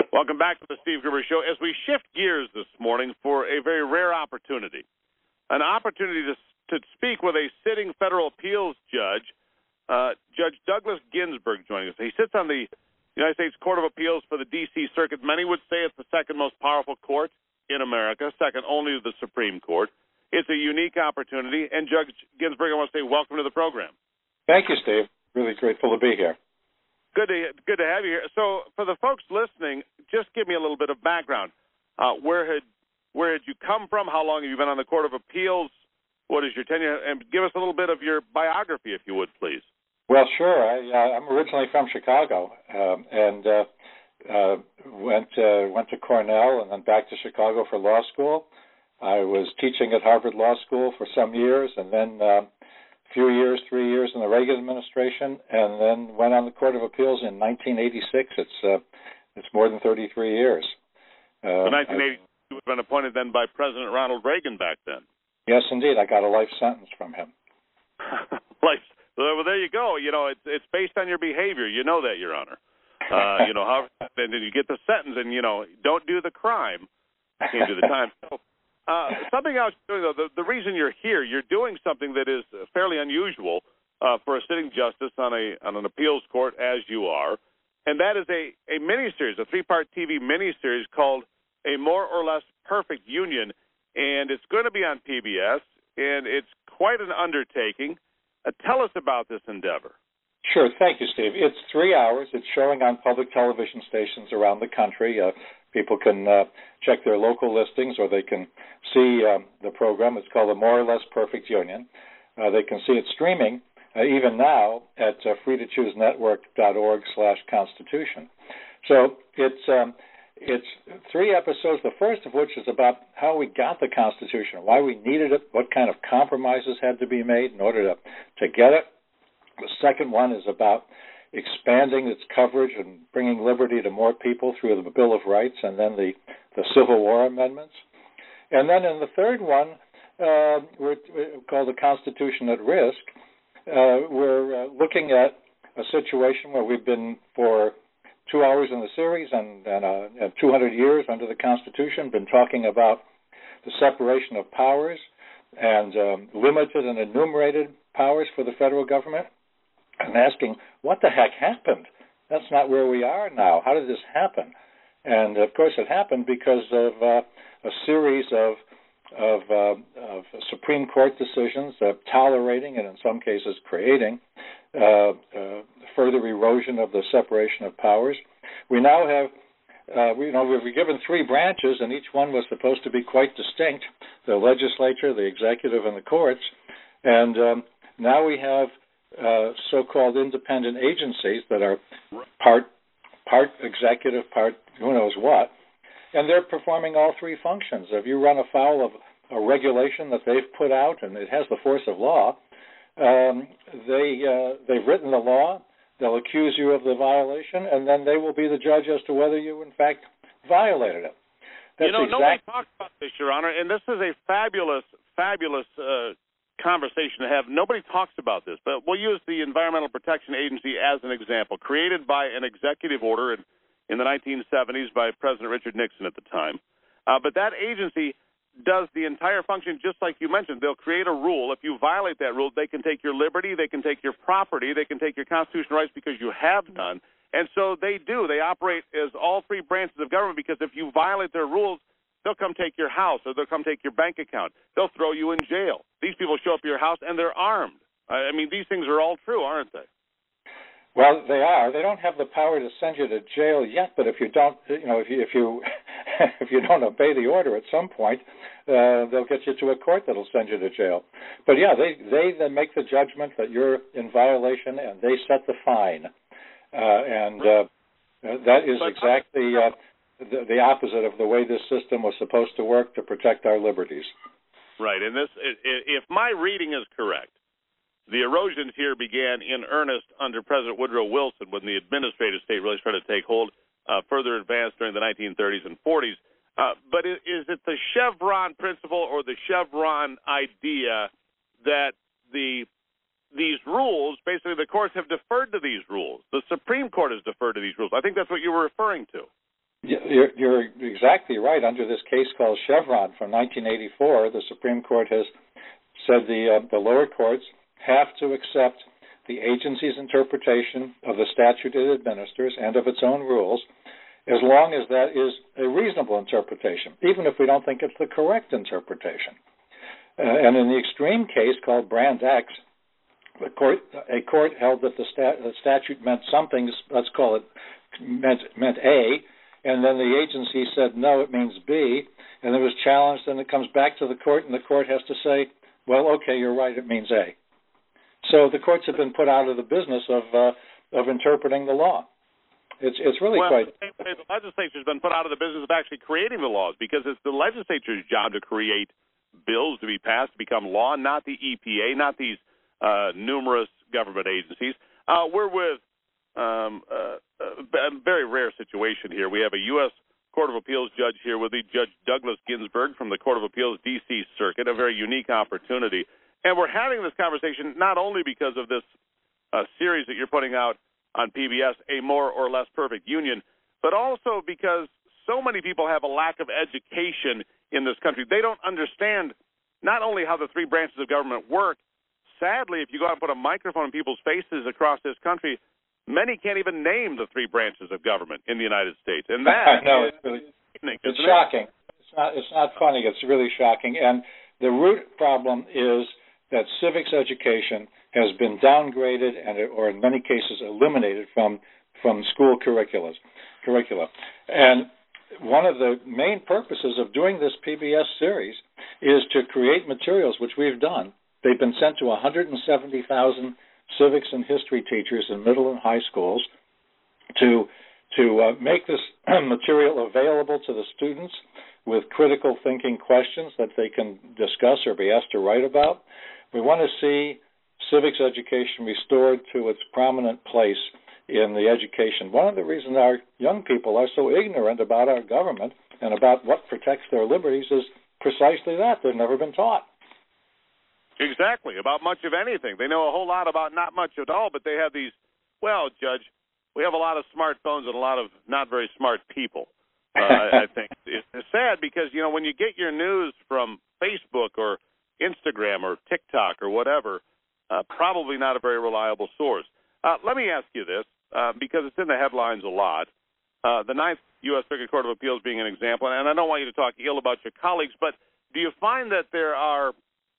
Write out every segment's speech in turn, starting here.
Welcome back to the Steve Gruber Show. As we shift gears this morning for a very rare opportunity, an opportunity to speak with a sitting federal appeals judge, Judge Douglas Ginsburg, joining us. He sits on the United States Court of Appeals for the D.C. Circuit. Many would say it's the second most powerful court in America, second only to the Supreme Court. It's a unique opportunity. And Judge Ginsburg, I want to say welcome to the program. Thank you, Steve. Really grateful to be here. Good to have you here. So, for the folks listening, just give me a little bit of background. Where had you come from? How long have you been on the Court of Appeals? What is your tenure? And give us a little bit of your biography, if you would, please. Well, sure. I'm originally from Chicago, and went to Cornell and then back to Chicago for law school. I was teaching at Harvard Law School for some years, and then 3 years in the Reagan administration, and then went on the Court of Appeals in 1986. It's more than 33 years. So 1980, you had been appointed then by President Ronald Reagan back then. Yes, indeed. I got a life sentence from him. Well, there you go. You know, it's based on your behavior. You know that, Your Honor. And then you get the sentence, and don't do the crime. You can't do the time. So, something else, though, the reason you're here, you're doing something that is fairly unusual for a sitting justice on an appeals court, as you are, and that is a miniseries, a 3-part TV miniseries called A More or Less Perfect Union, and it's going to be on PBS, and it's quite an undertaking. Tell us about this endeavor. Sure. Thank you, Steve. It's 3 hours. It's showing on public television stations around the country. People can check their local listings, or they can see the program. It's called A More or Less Perfect Union. They can see it streaming even now at freetochoosenetwork.org/Constitution. So it's 3 episodes, the first of which is about how we got the Constitution, why we needed it, what kind of compromises had to be made in order to get it. The second one is about expanding its coverage and bringing liberty to more people through the Bill of Rights and then the Civil War amendments. And then in the third one, we're called The Constitution at Risk. We're looking at a situation where we've been for 2 hours in the series and 200 years under the Constitution, been talking about the separation of powers and limited and enumerated powers for the federal government, and asking, what the heck happened? That's not where we are now. How did this happen? And, of course, it happened because of a series of Supreme Court decisions tolerating and, in some cases, creating further erosion of the separation of powers. We now have, we've been given 3 branches, and each one was supposed to be quite distinct, the legislature, the executive, and the courts. And now we have so-called independent agencies that are part executive, part who knows what, and they're performing all 3 functions. If you run afoul of a regulation that they've put out and it has the force of law, they've written the law, they'll accuse you of the violation, and then they will be the judge as to whether you, in fact, violated it. Nobody talks about this, Your Honor, and this is a fabulous conversation to have. Nobody talks about this, but we'll use the Environmental Protection Agency as an example, created by an executive order in the 1970s by President Richard Nixon at the time. But that agency does the entire function just like you mentioned. They'll create a rule. If you violate that rule, they can take your liberty, they can take your property, they can take your constitutional rights because you have none. And so they do. They operate as all 3 branches of government because if you violate their rules, they'll come take your house or they'll come take your bank account. They'll throw you in jail. These people show up at your house and they're armed. I mean, these things are all true, aren't they? Well, they are. They don't have the power to send you to jail yet, but if you don't, if you don't obey the order at some point, they'll get you to a court that'll send you to jail. But yeah, they then make the judgment that you're in violation and they set the fine, that is exactly the opposite of the way this system was supposed to work to protect our liberties. Right, and if my reading is correct, the erosions here began in earnest under President Woodrow Wilson when the administrative state really started to take hold, further advanced during the 1930s and 40s. But is it the Chevron principle or the Chevron idea that these rules, basically the courts have deferred to these rules? The Supreme Court has deferred to these rules. I think that's what you were referring to. You're exactly right. Under this case called Chevron from 1984, the Supreme Court has said the lower courts have to accept the agency's interpretation of the statute it administers and of its own rules, as long as that is a reasonable interpretation, even if we don't think it's the correct interpretation. And in the extreme case called Brand X, a court held that the statute meant something, let's call it, meant A, and then the agency said, no, it means B, and it was challenged, and it comes back to the court, and the court has to say, well, okay, you're right, it means A. So the courts have been put out of the business of interpreting the law. It's really quite... The legislature's been put out of the business of actually creating the laws, because it's the legislature's job to create bills to be passed to become law, not the EPA, not these numerous government agencies. We're with a very rare situation here. We have a U.S. Court of Appeals judge here with the Judge Douglas Ginsburg from the Court of Appeals D.C. Circuit, a very unique opportunity. And we're having this conversation not only because of this series that you're putting out on PBS, A More or Less Perfect Union, but also because so many people have a lack of education in this country. They don't understand not only how the three branches of government work. Sadly, if you go out and put a microphone in people's faces across this country, many can't even name the three branches of government in the United States. And that it's shocking. It's not funny. It's really shocking. And the root problem is that civics education has been downgraded or in many cases eliminated from school curricula. And one of the main purposes of doing this PBS series is to create materials, which we've done. They've been sent to 170,000 civics and history teachers in middle and high schools to make this material available to the students with critical thinking questions that they can discuss or be asked to write about. We want to see civics education restored to its prominent place in the education. One of the reasons our young people are so ignorant about our government and about what protects their liberties is precisely that. They've never been taught. Exactly, about much of anything. They know a whole lot about not much at all, but they have these, well, Judge, we have a lot of smartphones and a lot of not very smart people. I think it's sad because, you know, when you get your news from Facebook or Instagram or TikTok or whatever, probably not a very reliable source. Let me ask you this, because it's in the headlines a lot. The Ninth U.S. Circuit Court of Appeals being an example, and I don't want you to talk ill about your colleagues, but do you find that there are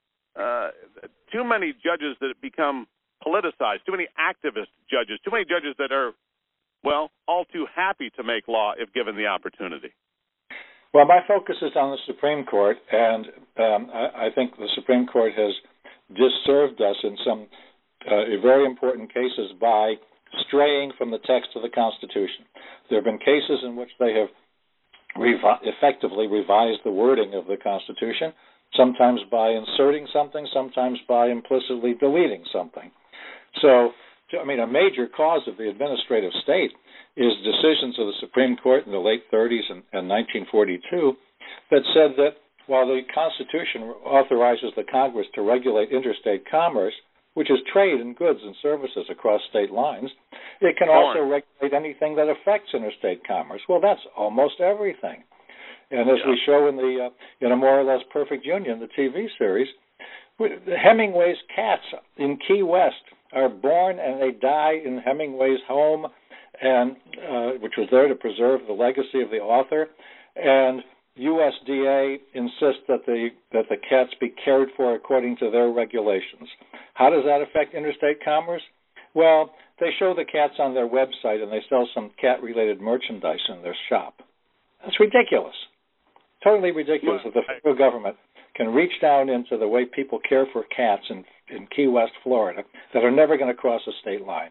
too many judges that become politicized, too many activist judges, too many judges that are, well, all too happy to make law if given the opportunity? Well, my focus is on the Supreme Court, and I think the Supreme Court has disserved us in some very important cases by straying from the text of the Constitution. There have been cases in which they have effectively revised the wording of the Constitution, sometimes by inserting something, sometimes by implicitly deleting something. So, I mean, a major cause of the administrative state is decisions of the Supreme Court in the late 30s and 1942 that said that while the Constitution authorizes the Congress to regulate interstate commerce, which is trade in goods and services across state lines, it can also regulate anything that affects interstate commerce. Well, that's almost everything. And as we show in A More or Less Perfect Union, the TV series, Hemingway's cats in Key West are born and they die in Hemingway's home, and which was there to preserve the legacy of the author. And USDA insists that the cats be cared for according to their regulations. How does that affect interstate commerce? Well, they show the cats on their website and they sell some cat-related merchandise in their shop. That's ridiculous. Totally ridiculous that the federal government can reach down into the way people care for cats in Key West, Florida, that are never going to cross a state line.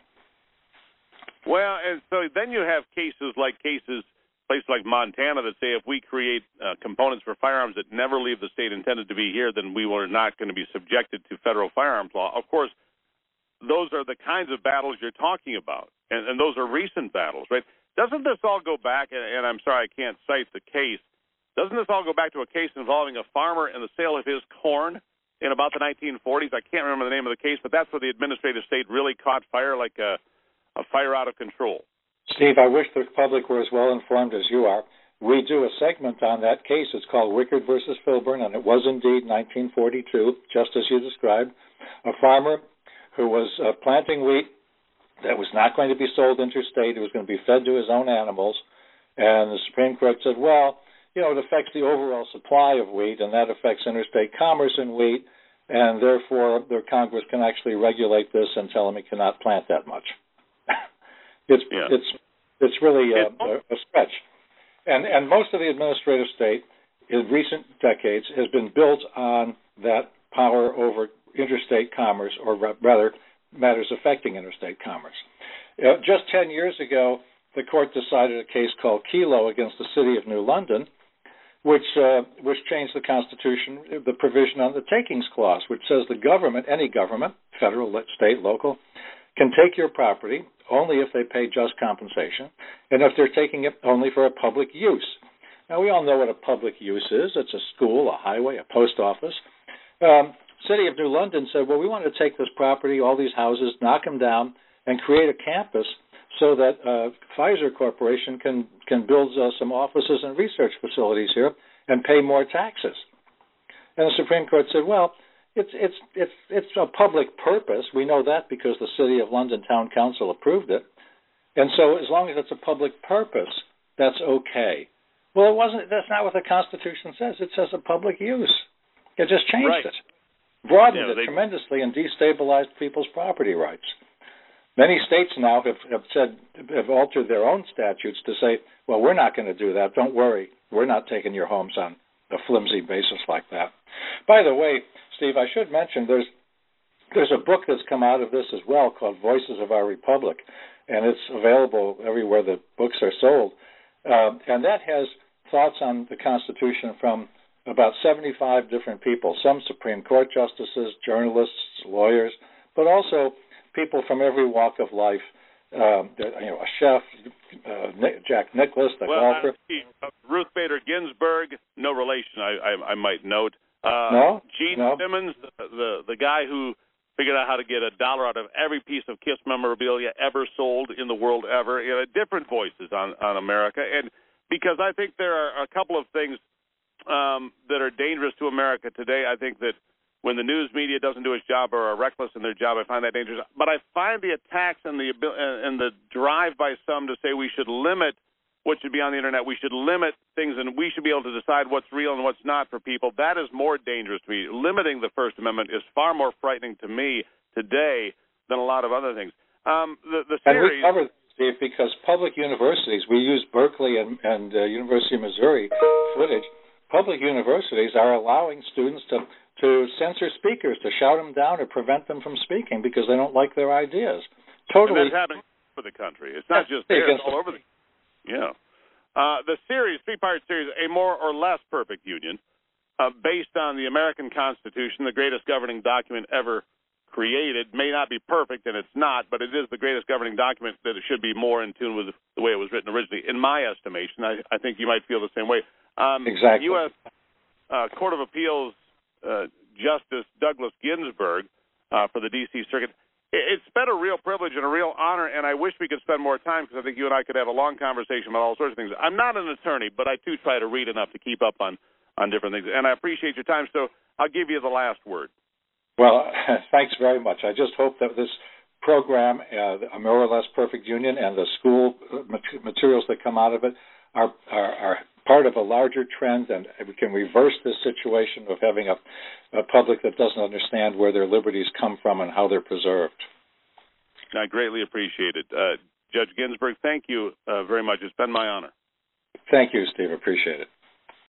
Well, and so then you have places like Montana that say if we create components for firearms that never leave the state intended to be here, then we are not going to be subjected to federal firearms law. Of course, those are the kinds of battles you're talking about, and those are recent battles, right? Doesn't this all go back, and I'm sorry I can't cite the case, doesn't this all go back to a case involving a farmer and the sale of his corn in about the 1940s? I can't remember the name of the case, but that's where the administrative state really caught fire like a fire out of control. Steve, I wish the public were as well informed as you are. We do a segment on that case. It's called Wickard versus Filburn, and it was indeed 1942, just as you described. A farmer who was planting wheat that was not going to be sold interstate. It was going to be fed to his own animals. And the Supreme Court said, well, it affects the overall supply of wheat, and that affects interstate commerce in wheat, and therefore the Congress can actually regulate this and tell him he cannot plant that much. It's really a stretch. And most of the administrative state in recent decades has been built on that power over interstate commerce, or rather matters affecting interstate commerce. Just 10 years ago, the court decided a case called Kelo against the City of New London, which changed the Constitution, the provision on the takings clause, which says the government, any government, federal, state, local, can take your property only if they pay just compensation, and if they're taking it only for a public use. Now, we all know what a public use is. It's a school, a highway, a post office. City of New London said, well, we want to take this property, all these houses, knock them down, and create a campus so that Pfizer Corporation can build some offices and research facilities here and pay more taxes. And the Supreme Court said, well, it's a public purpose. We know that because the City of London Town Council approved it. And so as long as it's a public purpose, that's okay. Well, it wasn't. That's not what the Constitution says. It says a public use. It just changed it. Broadened it tremendously and destabilized people's property rights. Many states now have altered their own statutes to say, well, we're not going to do that. Don't worry. We're not taking your homes on a flimsy basis like that. By the way, Steve, I should mention there's a book that's come out of this as well called Voices of Our Republic, and it's available everywhere the books are sold. And that has thoughts on the Constitution from about 75 different people, some Supreme Court justices, journalists, lawyers, but also people from every walk of life, a chef, Jack Nicklaus, the golfer. Ruth Bader Ginsburg, no relation, I might note. Gene Simmons, the guy who figured out how to get $1 out of every piece of KISS memorabilia ever sold in the world ever. Different voices on America. And because I think there are a couple of things that are dangerous to America today. I think that when the news media doesn't do its job or are reckless in their job, I find that dangerous. But I find the attacks and the drive by some to say we should limit what should be on the Internet, we should limit things, and we should be able to decide what's real and what's not for people, that is more dangerous to me. Limiting the First Amendment is far more frightening to me today than a lot of other things. The series... And we covered, Steve, because public universities, we use Berkeley and University of Missouri footage, public universities are allowing students to censor speakers, to shout them down or prevent them from speaking because they don't like their ideas. Totally. And that's happening for the country. It's not just there, it's all over the... Yeah. The series, three-part series, A More or Less Perfect Union, based on the American Constitution, the greatest governing document ever created, may not be perfect, and it's not, but it is the greatest governing document that it should be more in tune with the way it was written originally, in my estimation. I think you might feel the same way. Exactly. U.S. Court of Appeals Justice Douglas Ginsburg for the D.C. Circuit. It's been a real privilege and a real honor, and I wish we could spend more time because I think you and I could have a long conversation about all sorts of things. I'm not an attorney, but I do try to read enough to keep up on different things, and I appreciate your time, so I'll give you the last word. Well, thanks very much. I just hope that this program, A More or Less Perfect Union, and the school materials that come out of it are part of a larger trend, and we can reverse this situation of having a public that doesn't understand where their liberties come from and how they're preserved. I greatly appreciate it. Judge Ginsburg, thank you very much. It's been my honor. Thank you, Steve. Appreciate it.